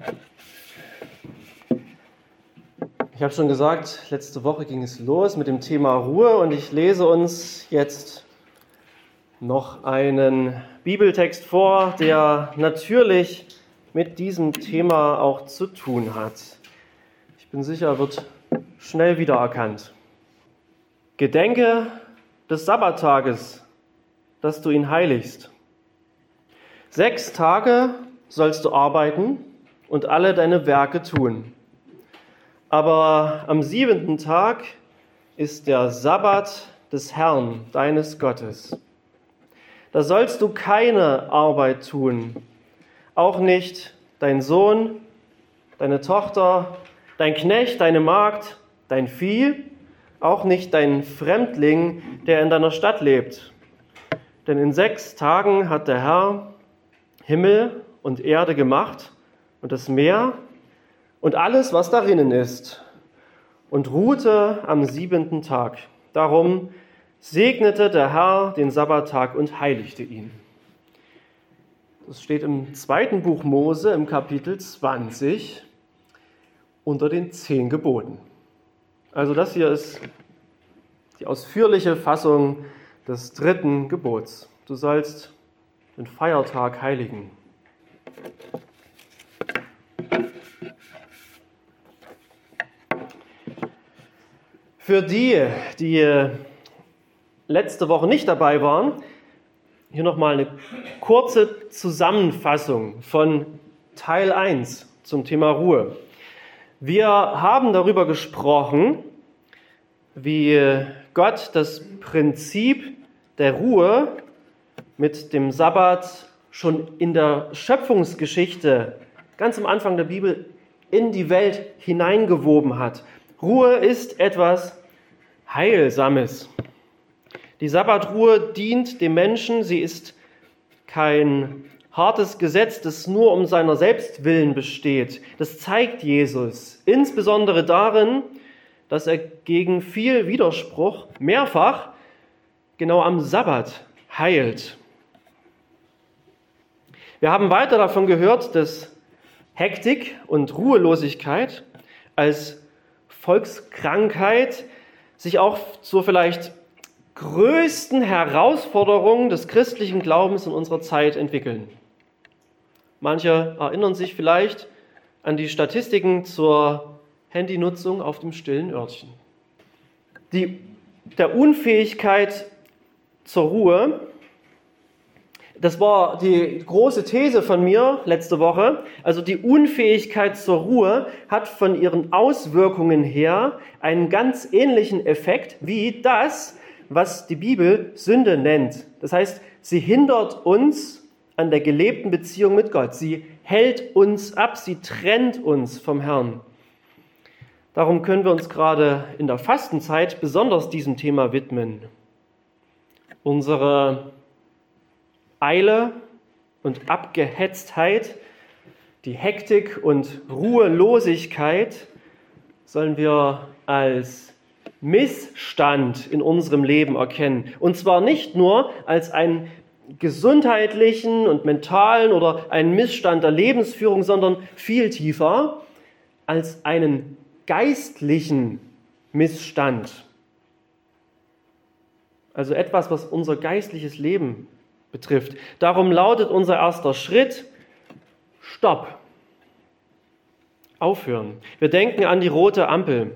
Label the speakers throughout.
Speaker 1: Ich habe schon gesagt, letzte Woche ging es los mit dem Thema Ruhe und ich lese uns jetzt noch einen Bibeltext vor, der natürlich mit diesem Thema auch zu tun hat. Ich bin sicher, er wird schnell wiedererkannt. Gedenke des Sabbattages, dass du ihn heiligst. 6 Tage sollst du arbeiten und alle deine Werke tun. Aber am 7. Tag ist der Sabbat des Herrn, deines Gottes. Da sollst du keine Arbeit tun, auch nicht dein Sohn, deine Tochter, dein Knecht, deine Magd, dein Vieh, auch nicht dein Fremdling, der in deiner Stadt lebt. Denn in 6 Tagen hat der Herr Himmel und Erde gemacht und das Meer und alles, was darinnen ist, und ruhte am 7. Tag. Darum segnete der Herr den Sabbattag und heiligte ihn. Das steht im 2. Buch Mose im Kapitel 20 unter den 10 Geboten. Also das hier ist die ausführliche Fassung des 3. Gebots. Du sollst den Feiertag heiligen. Für die, die letzte Woche nicht dabei waren, hier nochmal eine kurze Zusammenfassung von Teil 1 zum Thema Ruhe. Wir haben darüber gesprochen, wie Gott das Prinzip der Ruhe mit dem Sabbat schon in der Schöpfungsgeschichte, ganz am Anfang der Bibel, in die Welt hineingewoben hat. Ruhe ist etwas Heilsames. Die Sabbatruhe dient dem Menschen, sie ist kein hartes Gesetz, das nur um seiner selbst willen besteht. Das zeigt Jesus, insbesondere darin, dass er gegen viel Widerspruch mehrfach genau am Sabbat heilt. Wir haben weiter davon gehört, dass Hektik und Ruhelosigkeit als Volkskrankheit sich auch zur vielleicht größten Herausforderung des christlichen Glaubens in unserer Zeit entwickeln. Manche erinnern sich vielleicht an die Statistiken zur Handynutzung auf dem stillen Örtchen. Der Unfähigkeit zur Ruhe, das war die große These von mir letzte Woche. Also die Unfähigkeit zur Ruhe hat von ihren Auswirkungen her einen ganz ähnlichen Effekt wie das, was die Bibel Sünde nennt. Das heißt, sie hindert uns an der gelebten Beziehung mit Gott. Sie hält uns ab, sie trennt uns vom Herrn. Darum können wir uns gerade in der Fastenzeit besonders diesem Thema widmen. Unsere Eile und Abgehetztheit, die Hektik und Ruhelosigkeit sollen wir als Missstand in unserem Leben erkennen. Und zwar nicht nur als einen gesundheitlichen und mentalen oder einen Missstand der Lebensführung, sondern viel tiefer als einen geistlichen Missstand. Also etwas, was unser geistliches Leben betrifft. Darum lautet unser erster Schritt: Stopp. Aufhören. Wir denken an die rote Ampel.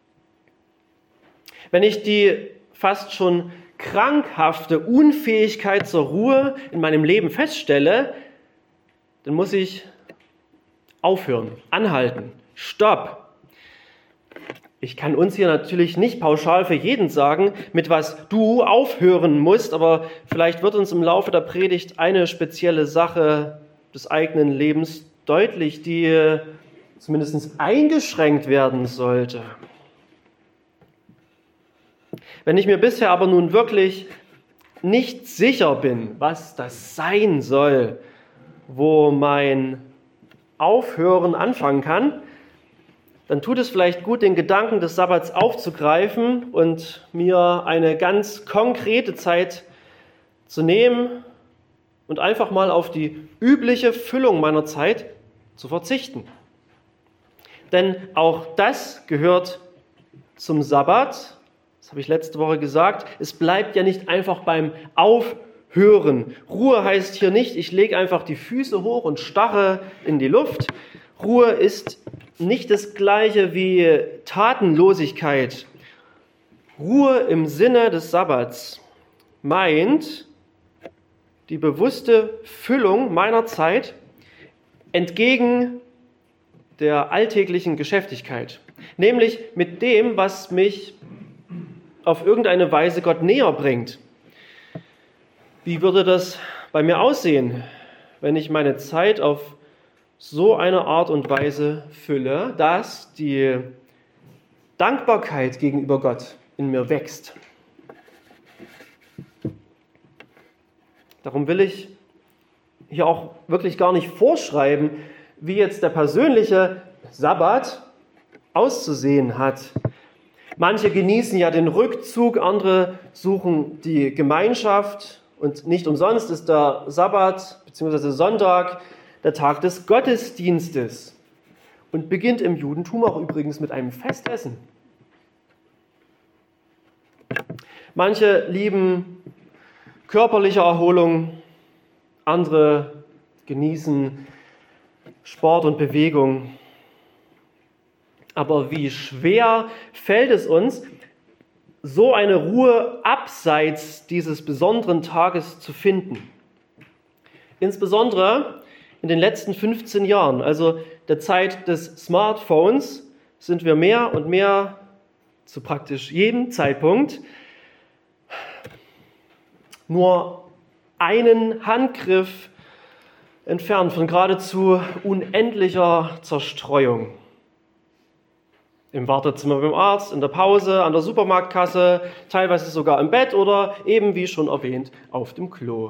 Speaker 1: Wenn ich die fast schon krankhafte Unfähigkeit zur Ruhe in meinem Leben feststelle, dann muss ich aufhören, anhalten. Stopp. Ich kann uns hier natürlich nicht pauschal für jeden sagen, mit was du aufhören musst, aber vielleicht wird uns im Laufe der Predigt eine spezielle Sache des eigenen Lebens deutlich, die zumindest eingeschränkt werden sollte. Wenn ich mir bisher aber nun wirklich nicht sicher bin, was das sein soll, wo mein Aufhören anfangen kann, dann tut es vielleicht gut, den Gedanken des Sabbats aufzugreifen und mir eine ganz konkrete Zeit zu nehmen und einfach mal auf die übliche Füllung meiner Zeit zu verzichten. Denn auch das gehört zum Sabbat. Das habe ich letzte Woche gesagt. Es bleibt ja nicht einfach beim Aufhören. Ruhe heißt hier nicht, ich lege einfach die Füße hoch und starre in die Luft. Ruhe ist nicht das Gleiche wie Tatenlosigkeit. Ruhe im Sinne des Sabbats meint die bewusste Füllung meiner Zeit entgegen der alltäglichen Geschäftigkeit, nämlich mit dem, was mich auf irgendeine Weise Gott näher bringt. Wie würde das bei mir aussehen, wenn ich meine Zeit auf so eine Art und Weise fülle, dass die Dankbarkeit gegenüber Gott in mir wächst? Darum will ich hier auch wirklich gar nicht vorschreiben, wie jetzt der persönliche Sabbat auszusehen hat. Manche genießen ja den Rückzug, andere suchen die Gemeinschaft. Und nicht umsonst ist der Sabbat bzw. Sonntag der Tag des Gottesdienstes und beginnt im Judentum auch übrigens mit einem Festessen. Manche lieben körperliche Erholung, andere genießen Sport und Bewegung. Aber wie schwer fällt es uns, so eine Ruhe abseits dieses besonderen Tages zu finden? Insbesondere in den letzten 15 Jahren, also der Zeit des Smartphones, sind wir mehr und mehr zu praktisch jedem Zeitpunkt nur einen Handgriff entfernt von geradezu unendlicher Zerstreuung. Im Wartezimmer beim Arzt, in der Pause, an der Supermarktkasse, teilweise sogar im Bett oder eben, wie schon erwähnt, auf dem Klo.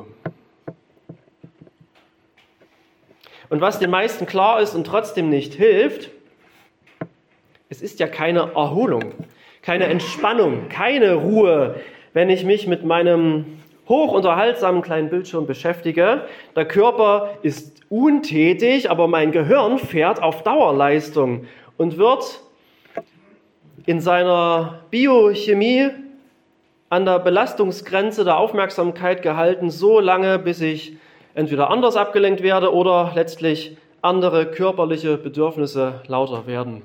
Speaker 1: Und was den meisten klar ist und trotzdem nicht hilft, es ist ja keine Erholung, keine Entspannung, keine Ruhe, wenn ich mich mit meinem hochunterhaltsamen kleinen Bildschirm beschäftige. Der Körper ist untätig, aber mein Gehirn fährt auf Dauerleistung und wird in seiner Biochemie an der Belastungsgrenze der Aufmerksamkeit gehalten, so lange, bis ich entweder anders abgelenkt werde oder letztlich andere körperliche Bedürfnisse lauter werden.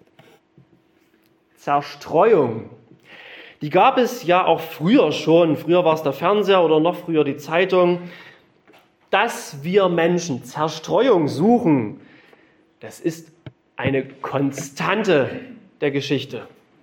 Speaker 1: Zerstreuung. Die gab es ja auch früher schon. Früher war es der Fernseher oder noch früher die Zeitung. Dass wir Menschen Zerstreuung suchen, das ist eine Konstante der Geschichte.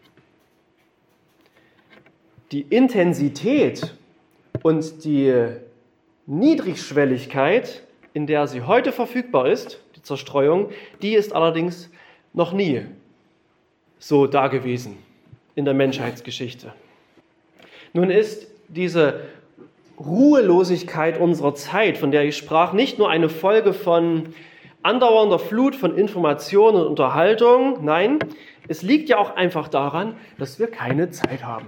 Speaker 1: Die Intensität und die Niedrigschwelligkeit, in der sie heute verfügbar ist, die Zerstreuung, die ist allerdings noch nie so dagewesen in der Menschheitsgeschichte. Nun ist diese Ruhelosigkeit unserer Zeit, von der ich sprach, nicht nur eine Folge von andauernder Flut von Informationen und Unterhaltung. Nein, es liegt ja auch einfach daran, dass wir keine Zeit haben.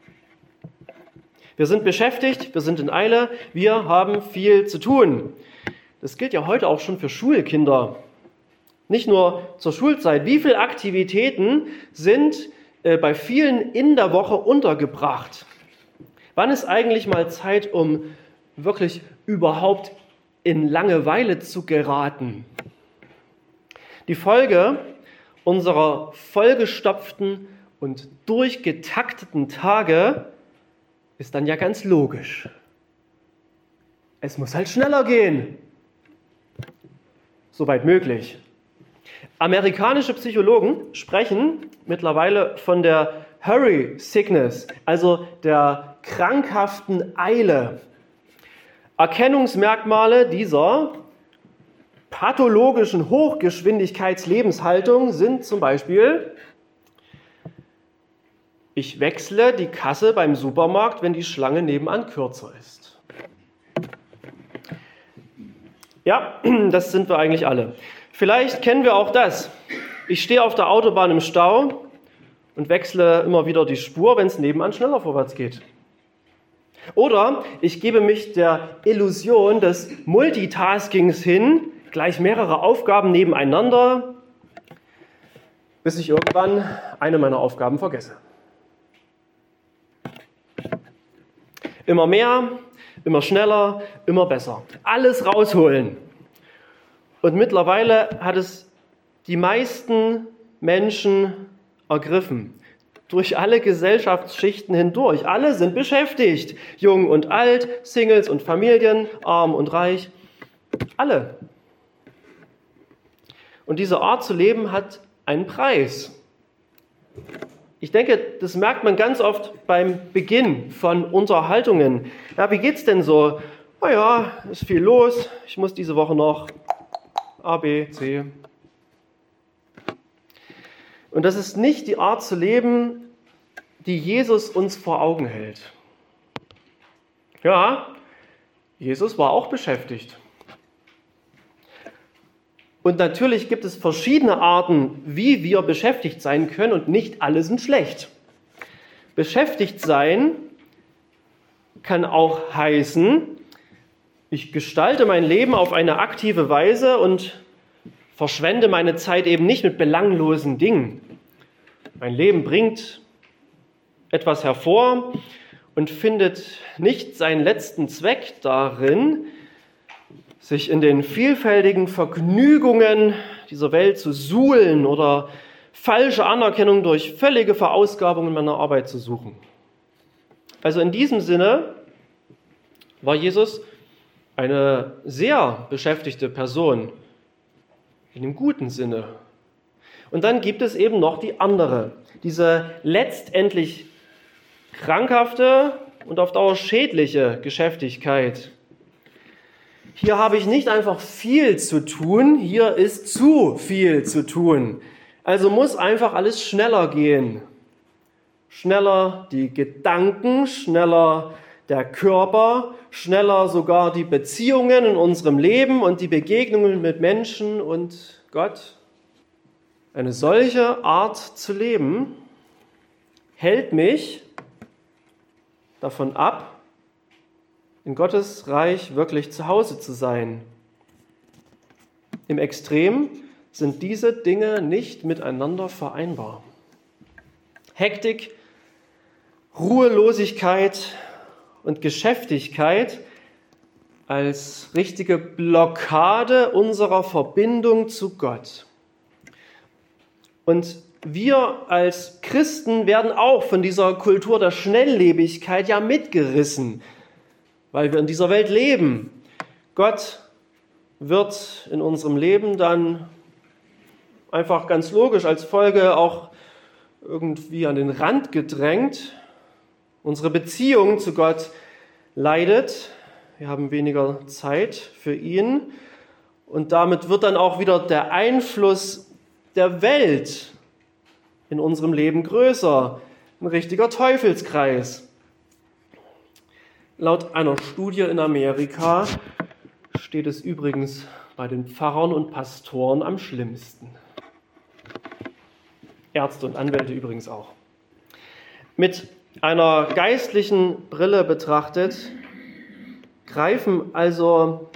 Speaker 1: Wir sind beschäftigt, wir sind in Eile, wir haben viel zu tun. Das gilt ja heute auch schon für Schulkinder. Nicht nur zur Schulzeit. Wie viele Aktivitäten sind bei vielen in der Woche untergebracht? Wann ist eigentlich mal Zeit, um wirklich überhaupt in Langeweile zu geraten? Die Folge unserer vollgestopften und durchgetakteten Tage ist dann ja ganz logisch. Es muss halt schneller gehen. Soweit möglich. Amerikanische Psychologen sprechen mittlerweile von der Hurry Sickness, also der krankhaften Eile. Erkennungsmerkmale dieser pathologischen Hochgeschwindigkeitslebenshaltung sind zum Beispiel: Ich wechsle die Kasse beim Supermarkt, wenn die Schlange nebenan kürzer ist. Ja, das sind wir eigentlich alle. Vielleicht kennen wir auch das. Ich stehe auf der Autobahn im Stau und wechsle immer wieder die Spur, wenn es nebenan schneller vorwärts geht. Oder ich gebe mich der Illusion des Multitaskings hin, gleich mehrere Aufgaben nebeneinander, bis ich irgendwann eine meiner Aufgaben vergesse. Immer mehr, immer schneller, immer besser. Alles rausholen. Und mittlerweile hat es die meisten Menschen ergriffen. Durch alle Gesellschaftsschichten hindurch. Alle sind beschäftigt. Jung und alt, Singles und Familien, arm und reich. Alle. Und diese Art zu leben hat einen Preis. Ich denke, das merkt man ganz oft beim Beginn von Unterhaltungen. Ja, wie geht's denn so? Naja, ist viel los. Ich muss diese Woche noch A, B, C. Und das ist nicht die Art zu leben, die Jesus uns vor Augen hält. Ja, Jesus war auch beschäftigt. Und natürlich gibt es verschiedene Arten, wie wir beschäftigt sein können, und nicht alle sind schlecht. Beschäftigt sein kann auch heißen, ich gestalte mein Leben auf eine aktive Weise und verschwende meine Zeit eben nicht mit belanglosen Dingen. Mein Leben bringt etwas hervor und findet nicht seinen letzten Zweck darin, sich in den vielfältigen Vergnügungen dieser Welt zu suhlen oder falsche Anerkennung durch völlige Verausgabung in meiner Arbeit zu suchen. Also in diesem Sinne war Jesus eine sehr beschäftigte Person, in dem guten Sinne. Und dann gibt es eben noch die andere, diese letztendlich krankhafte und auf Dauer schädliche Geschäftigkeit. Hier habe ich nicht einfach viel zu tun, hier ist zu viel zu tun. Also muss einfach alles schneller gehen. Schneller die Gedanken, schneller der Körper, schneller sogar die Beziehungen in unserem Leben und die Begegnungen mit Menschen und Gott. Eine solche Art zu leben hält mich davon ab, in Gottes Reich wirklich zu Hause zu sein. Im Extrem sind diese Dinge nicht miteinander vereinbar. Hektik, Ruhelosigkeit und Geschäftigkeit als richtige Blockade unserer Verbindung zu Gott. Und wir als Christen werden auch von dieser Kultur der Schnelllebigkeit ja mitgerissen, weil wir in dieser Welt leben. Gott wird in unserem Leben dann einfach ganz logisch als Folge auch irgendwie an den Rand gedrängt. Unsere Beziehung zu Gott leidet. Wir haben weniger Zeit für ihn. Und damit wird dann auch wieder der Einfluss der Welt in unserem Leben größer. Ein richtiger Teufelskreis. Laut einer Studie in Amerika steht es übrigens bei den Pfarrern und Pastoren am schlimmsten. Ärzte und Anwälte übrigens auch. Mit einer geistlichen Brille betrachtet, greifen also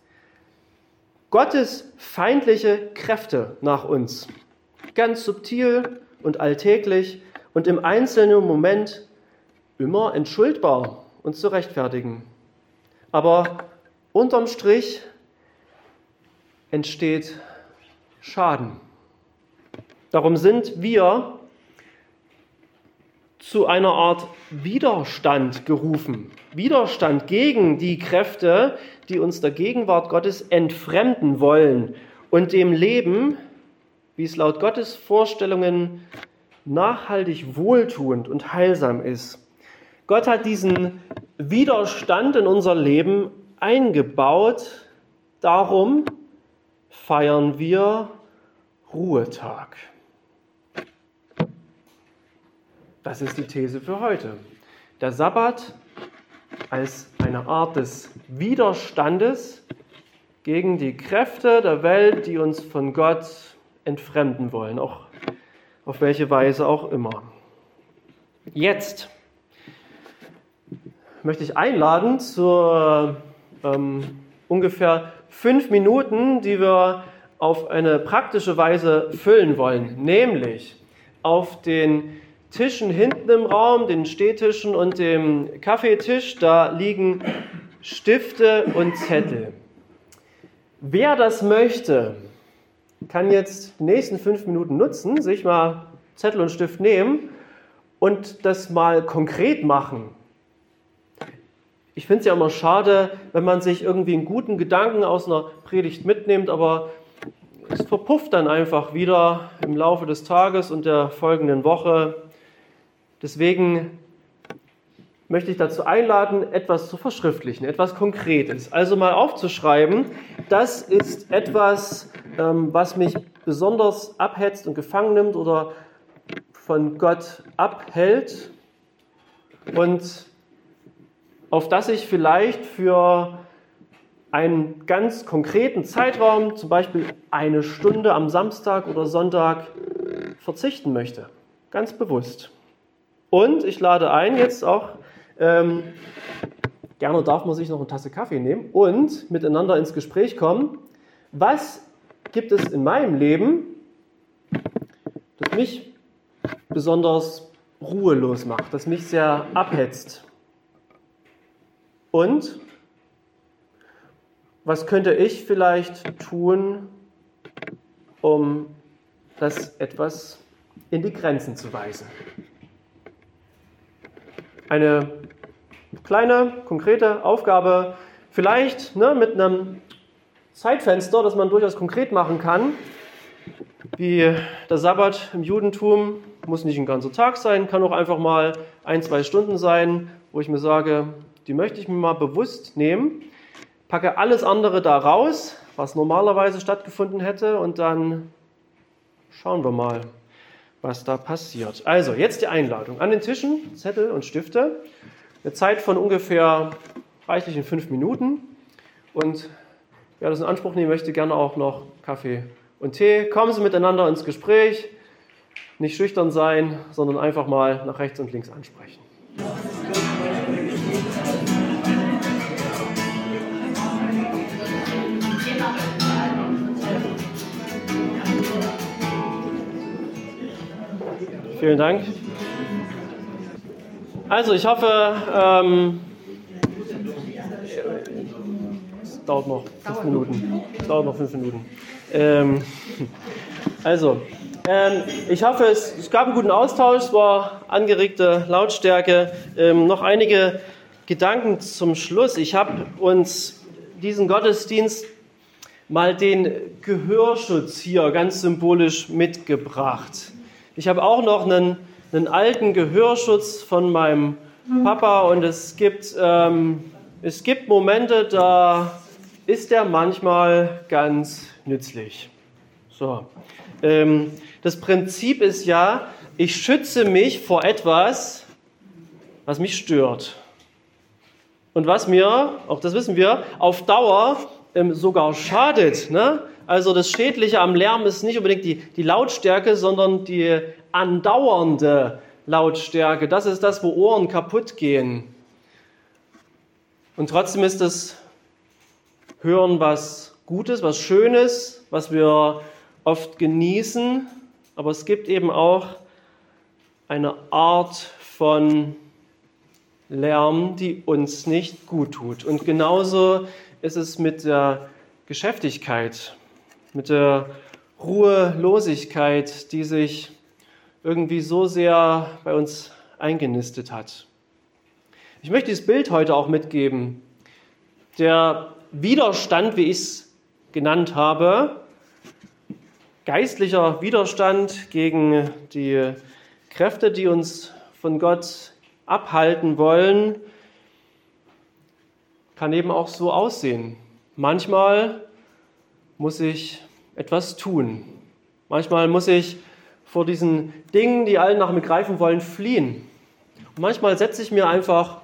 Speaker 1: Gottes feindliche Kräfte nach uns. Ganz subtil und alltäglich und im einzelnen Moment immer entschuldbar und zu rechtfertigen. Aber unterm Strich entsteht Schaden. Darum sind wir zu einer Art Widerstand gerufen. Widerstand gegen die Kräfte, die uns der Gegenwart Gottes entfremden wollen und dem Leben, wie es laut Gottes Vorstellungen nachhaltig wohltuend und heilsam ist. Gott hat diesen Widerstand in unser Leben eingebaut. Darum feiern wir Ruhetag. Das ist die These für heute. Der Sabbat als eine Art des Widerstandes gegen die Kräfte der Welt, die uns von Gott entfremden wollen, auch auf welche Weise auch immer. Jetzt möchte ich einladen zur ungefähr 5 Minuten, die wir auf eine praktische Weise füllen wollen, nämlich auf den Tischen hinten im Raum, den Stehtischen und dem Kaffeetisch, da liegen Stifte und Zettel. Wer das möchte, kann jetzt die nächsten 5 Minuten nutzen, sich mal Zettel und Stift nehmen und das mal konkret machen. Ich finde es ja immer schade, wenn man sich irgendwie einen guten Gedanken aus einer Predigt mitnimmt, aber es verpufft dann einfach wieder im Laufe des Tages und der folgenden Woche. Deswegen möchte ich dazu einladen, etwas zu verschriftlichen, etwas Konkretes. Also mal aufzuschreiben, das ist etwas, was mich besonders abhetzt und gefangen nimmt oder von Gott abhält und auf das ich vielleicht für einen ganz konkreten Zeitraum, zum Beispiel 1 Stunde am Samstag oder Sonntag, verzichten möchte. Ganz bewusst. Und ich lade ein, jetzt auch, gerne darf man sich noch eine Tasse Kaffee nehmen und miteinander ins Gespräch kommen. Was gibt es in meinem Leben, das mich besonders ruhelos macht, das mich sehr abhetzt? Und was könnte ich vielleicht tun, um das etwas in die Grenzen zu weisen? Eine kleine, konkrete Aufgabe, vielleicht mit einem Zeitfenster, das man durchaus konkret machen kann, wie der Sabbat im Judentum, muss nicht ein ganzer Tag sein, kann auch einfach mal 1-2 Stunden sein, wo ich mir sage, die möchte ich mir mal bewusst nehmen, packe alles andere da raus, was normalerweise stattgefunden hätte, und dann schauen wir mal, was da passiert. Also, jetzt die Einladung. An den Tischen, Zettel und Stifte. Eine Zeit von ungefähr reichlichen 5 Minuten. Und wer das in Anspruch nehmen möchte, gerne auch noch Kaffee und Tee. Kommen Sie miteinander ins Gespräch. Nicht schüchtern sein, sondern einfach mal nach rechts und links ansprechen. Vielen Dank. Also ich hoffe, es dauert noch 5 Minuten. Ich hoffe, es gab einen guten Austausch, es war angeregte Lautstärke. Noch einige Gedanken zum Schluss. Ich habe uns diesen Gottesdienst mal den Gehörschutz hier ganz symbolisch mitgebracht. Ich habe auch noch einen alten Gehörschutz von meinem Papa und es gibt Momente, da ist der manchmal ganz nützlich. So. Das Prinzip ist ja, ich schütze mich vor etwas, was mich stört. Und was mir, auch das wissen wir, auf Dauer sogar schadet. Ne? Also das Schädliche am Lärm ist nicht unbedingt die Lautstärke, sondern die andauernde Lautstärke. Das ist das, wo Ohren kaputt gehen. Und trotzdem ist das Hören was Gutes, was Schönes, was wir oft genießen. Aber es gibt eben auch eine Art von Lärm, die uns nicht gut tut. Und genauso ist es mit der Geschäftigkeit, mit der Ruhelosigkeit, die sich irgendwie so sehr bei uns eingenistet hat. Ich möchte dieses Bild heute auch mitgeben. Der Widerstand, wie ich es genannt habe, geistlicher Widerstand gegen die Kräfte, die uns von Gott abhalten wollen, kann eben auch so aussehen. Manchmal muss ich etwas tun. Manchmal muss ich vor diesen Dingen, die alle nach mir greifen wollen, fliehen. Und manchmal setze ich mir einfach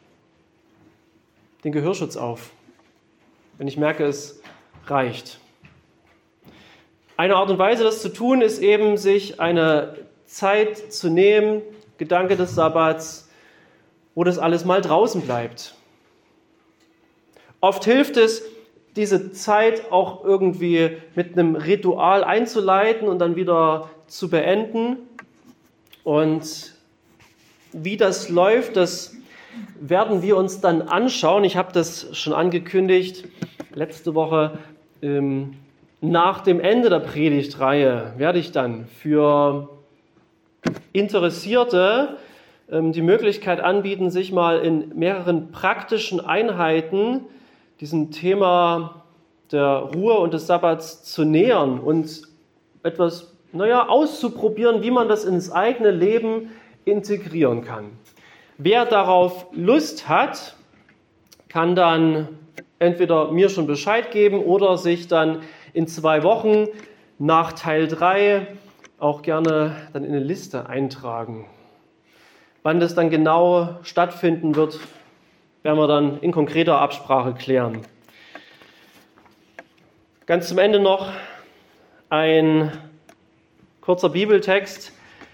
Speaker 1: den Gehörschutz auf, wenn ich merke, es reicht. Eine Art und Weise, das zu tun, ist eben, sich eine Zeit zu nehmen, Gedanke des Sabbats, wo das alles mal draußen bleibt. Oft hilft es, diese Zeit auch irgendwie mit einem Ritual einzuleiten und dann wieder zu beenden. Und wie das läuft, das werden wir uns dann anschauen. Ich habe das schon angekündigt, letzte Woche. Nach dem Ende der Predigtreihe werde ich dann für Interessierte die Möglichkeit anbieten, sich mal in mehreren praktischen Einheiten diesem Thema der Ruhe und des Sabbats zu nähern und etwas auszuprobieren, wie man das ins eigene Leben integrieren kann. Wer darauf Lust hat, kann dann entweder mir schon Bescheid geben oder sich dann in 2 Wochen nach Teil 3 auch gerne dann in eine Liste eintragen. Wann das dann genau stattfinden wird, werden wir dann in konkreter Absprache klären. Ganz zum Ende noch ein kurzer Bibeltext.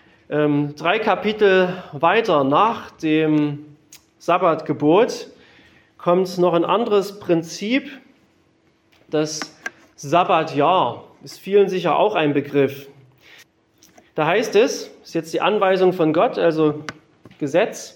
Speaker 1: 3 Kapitel weiter nach dem Sabbatgebot kommt noch ein anderes Prinzip, das Sabbatjahr. Ist vielen sicher auch ein Begriff. Da heißt es, ist jetzt die Anweisung von Gott, also Gesetz,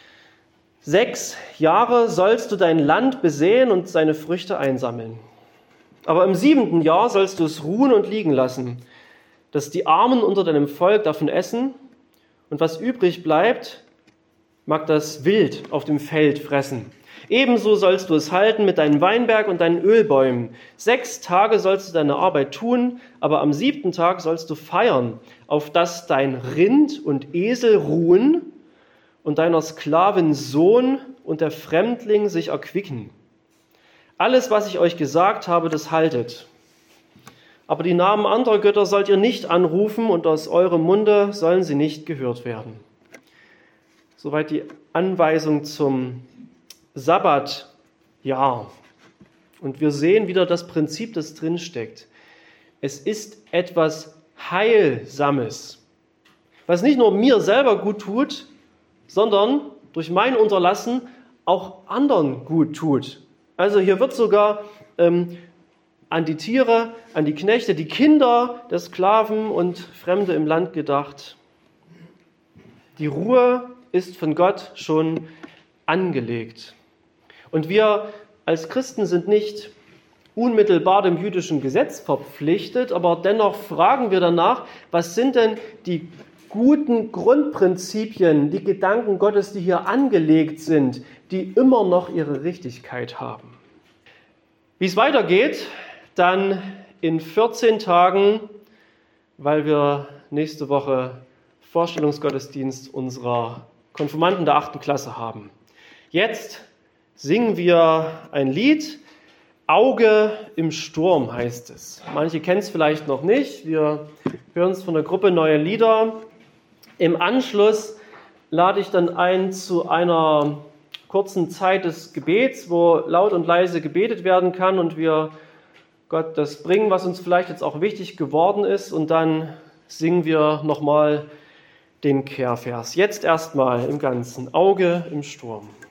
Speaker 1: 6 Jahre sollst du dein Land besehen und seine Früchte einsammeln. Aber im 7. Jahr sollst du es ruhen und liegen lassen, dass die Armen unter deinem Volk davon essen und was übrig bleibt, mag das Wild auf dem Feld fressen. Ebenso sollst du es halten mit deinem Weinberg und deinen Ölbäumen. 6 Tage sollst du deine Arbeit tun, aber am 7. Tag sollst du feiern, auf dass dein Rind und Esel ruhen und deiner Sklavin Sohn und der Fremdling sich erquicken. Alles, was ich euch gesagt habe, das haltet. Aber die Namen anderer Götter sollt ihr nicht anrufen und aus eurem Munde sollen sie nicht gehört werden. Soweit die Anweisung zum Sabbatjahr. Und wir sehen wieder das Prinzip, das drinsteckt. Es ist etwas Heilsames, was nicht nur mir selber gut tut, sondern durch mein Unterlassen auch anderen gut tut. Also hier wird sogar an die Tiere, an die Knechte, die Kinder der Sklaven und Fremde im Land gedacht. Die Ruhe ist von Gott schon angelegt. Und wir als Christen sind nicht unmittelbar dem jüdischen Gesetz verpflichtet, aber dennoch fragen wir danach, was sind denn die guten Grundprinzipien, die Gedanken Gottes, die hier angelegt sind, die immer noch ihre Richtigkeit haben. Wie es weitergeht, dann in 14 Tagen, weil wir nächste Woche Vorstellungsgottesdienst unserer Konfirmanden der 8. Klasse haben. Jetzt singen wir ein Lied, Auge im Sturm heißt es. Manche kennen es vielleicht noch nicht. Wir hören es von der Gruppe Neue Lieder. Im Anschluss lade ich dann ein zu einer kurzen Zeit des Gebets, wo laut und leise gebetet werden kann und wir Gott das bringen, was uns vielleicht jetzt auch wichtig geworden ist. Und dann singen wir nochmal den Kehrvers. Jetzt erstmal im Ganzen. Auge im Sturm.